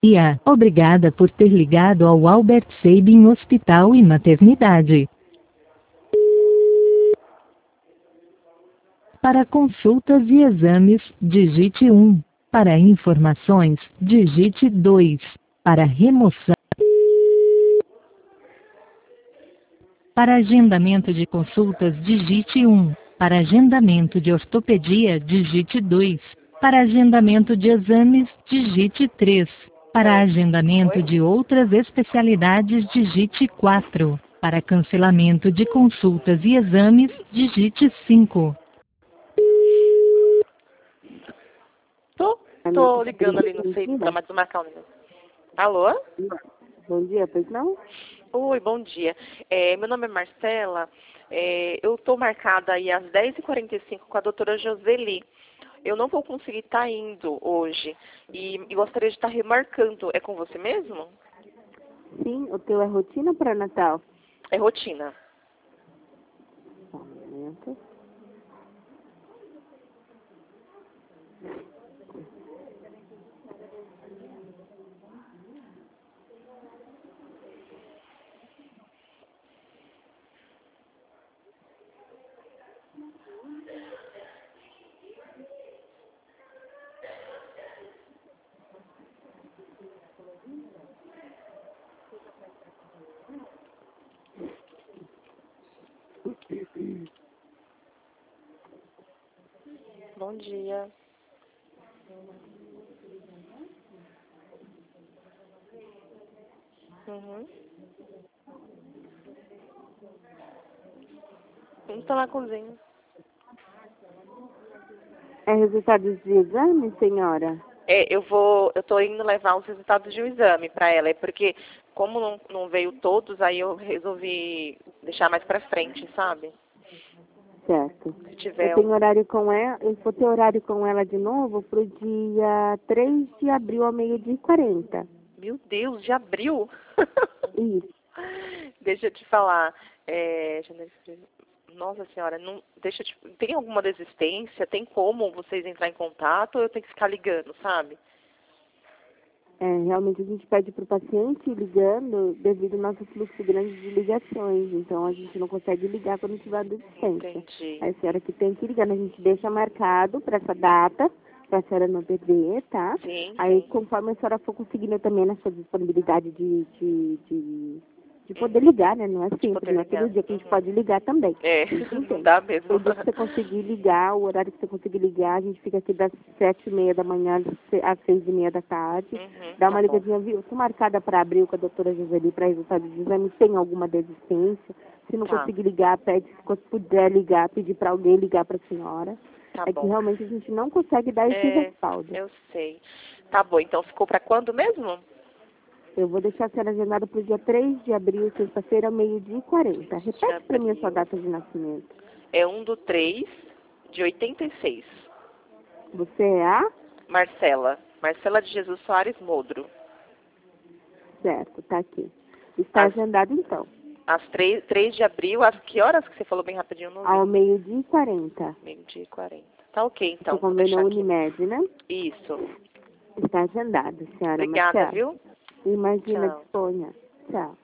Obrigada por ter ligado ao Albert Sabin Hospital e Maternidade. Para consultas e exames, digite 1. Para informações, digite 2. Para remoção. Para agendamento de consultas, digite 1. Para agendamento de ortopedia, digite 2. Para agendamento de exames, digite 3. Para agendamento de outras especialidades, digite 4. Para cancelamento de consultas e exames, digite 5. Tô ligando ali, não sei, pra desmarcar o negócio. Alô? Bom dia, pois não? Oi, bom dia. Meu nome é Marcela. Eu tô marcada aí às 10h45 com a doutora Joseli. Eu não vou conseguir estar indo hoje e gostaria de estar remarcando. É com você mesmo? Sim, o teu é rotina para Natal? É rotina. Só um momento. Bom dia. Uhum. Vamos estar na cozinha. É resultados de exame, senhora? Eu tô indo levar os resultados de um exame para ela, porque como não veio todos, aí eu resolvi deixar mais para frente, sabe? Certo. Se tiver Eu tenho horário com ela, eu vou ter horário com ela de novo pro dia 3 de abril ao 12h40. Meu Deus, de abril? Isso. Deixa eu te falar. Nossa senhora, não, tem alguma desistência? Tem como vocês entrar em contato ou eu tenho que ficar ligando, sabe? Realmente a gente pede para o paciente ir ligando devido ao nosso fluxo grande de ligações. Então a gente não consegue ligar quando tiver desistência. Entendi. Aí a senhora que tem que ligar, a gente deixa marcado para essa data, para a senhora não perder, tá? Sim, Aí sim. conforme a senhora for conseguindo também na sua disponibilidade de poder ligar, né? Não é sempre, não é todo dia que a gente pode ligar também. Não dá mesmo. O dia que você conseguir ligar, o horário que você conseguir ligar, a gente fica aqui das 7h30 da manhã às 6h30 da tarde. Dá uma ligadinha, viu? Estou marcada para abril com a doutora Joseli para resultado de exame. Tem alguma desistência? Se não conseguir ligar, pede, se puder ligar, pedir para alguém ligar para a senhora. Que realmente a gente não consegue dar esse respaldo. Eu sei. Tá bom, então ficou para quando mesmo? Eu vou deixar a senhora agendada para o dia 3 de abril, sexta-feira, 12h40. Repete para mim a sua data de nascimento. É 1/3/86. Você é a? Marcela. Marcela de Jesus Soares Modro. Certo, tá aqui. Está agendado então. Às 3 de abril, às que horas que você falou bem rapidinho? Não vi. Ao 12h40. 12h40. Tá ok, então. Você combinou Unimed, né? Isso. Está agendado, senhora Obrigada, Marcela. viu? Imagina, Tchau. disponha. Tchau.